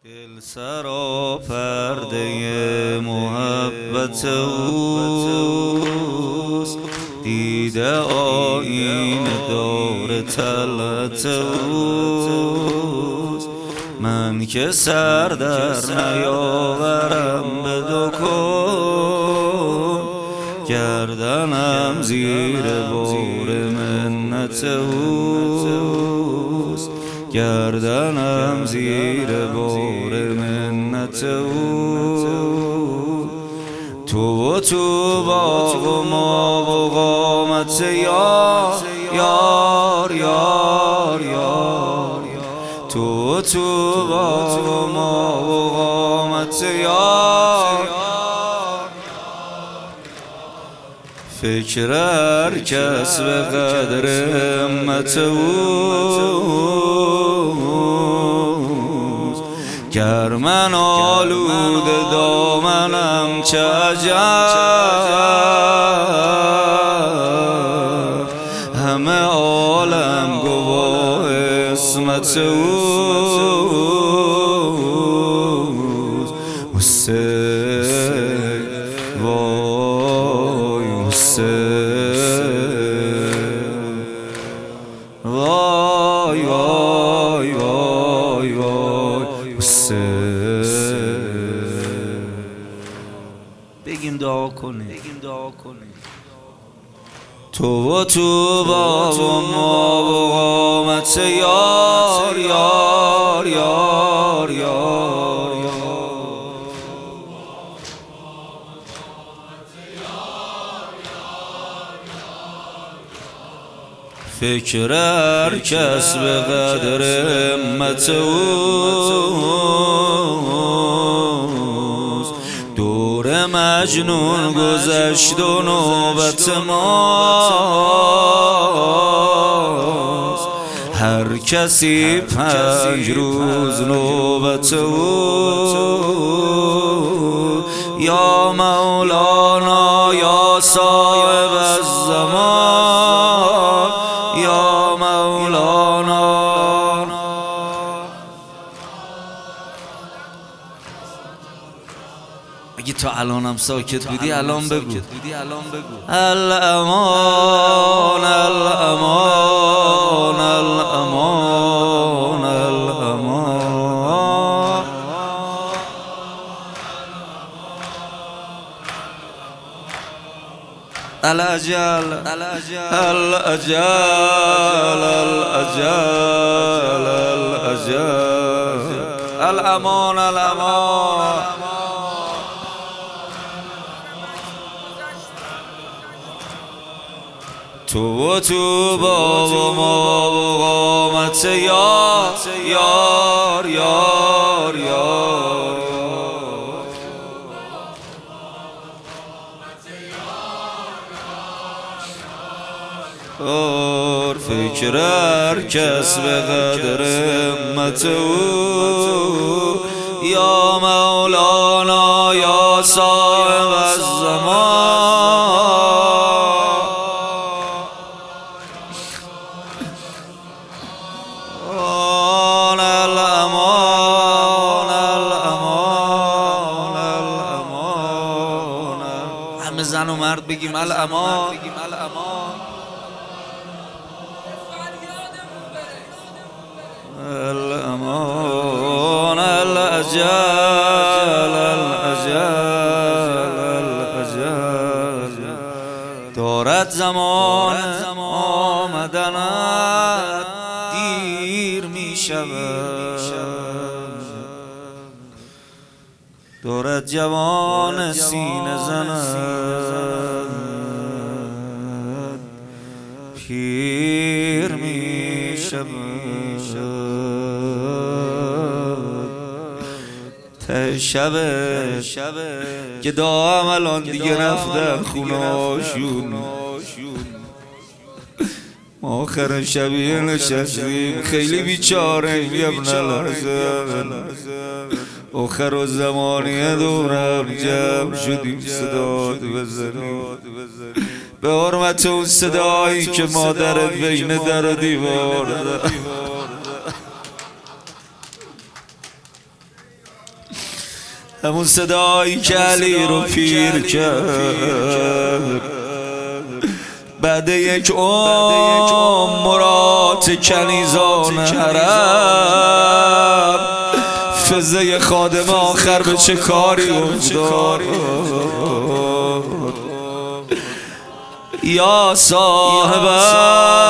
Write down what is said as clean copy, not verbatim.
دل سرا پرده محبت اوست، دیده آینه دار طلعت اوست. من که سر در نیاورم به دو کون، گردنم زیر بار منت اوست. گردنم زیر بار منت اوست. تو و تو باغ و ما و قامت یار یار یار یار. تو و تو باغ و ما و قامت یار. فکر هر کس به قدر همت اوست. گر من آلوده دامنم چه عجب، همه عالم گواه عصمت اوست. حسین وای حسین وای وای وای وای حسین. بگیم دعا کنیم. تو و تو باغ و ما و قامت یار یار یار یار. فکر هر کس به قدر همت اوست. دور مجنون گذشت و نوبت ماست. هر کسی 5 روز نوبت اوست. یا مولانا یا صاحب الزمان یا مولانا. اگه تا الانم ساکت بودی الان بگو. الامان الامان الامان الامان. الاجل الاجل الاجل الاجل. الامان الامان. تو و تو باغ و ما و قامت یار یار یار یار. فکر هر کس به قدر همت او. یا مولانا یا صاحب الزمان. همه زن و مرد بگیم الامان. الامان الاجل الاجل الاجل. دارد زمان آمدنت دیر می شود. دارد جوان سینه زند پیر می شود. ته شبه که دام الان دیگه رفتن خوناشون. ما آخر شبیه نشستیم خیلی بیچاره ابن الحسن. آخر و زمانی دورم جمع شدیم صدات بزنیم به حرمت اون صدایی که مادرت بین در و دیوار داره. همون صدایی که علی رو پیر کرد بعد یک عمرات کنیزان حرم فزه خادم آخر به چه کاری افتاد یا صاحب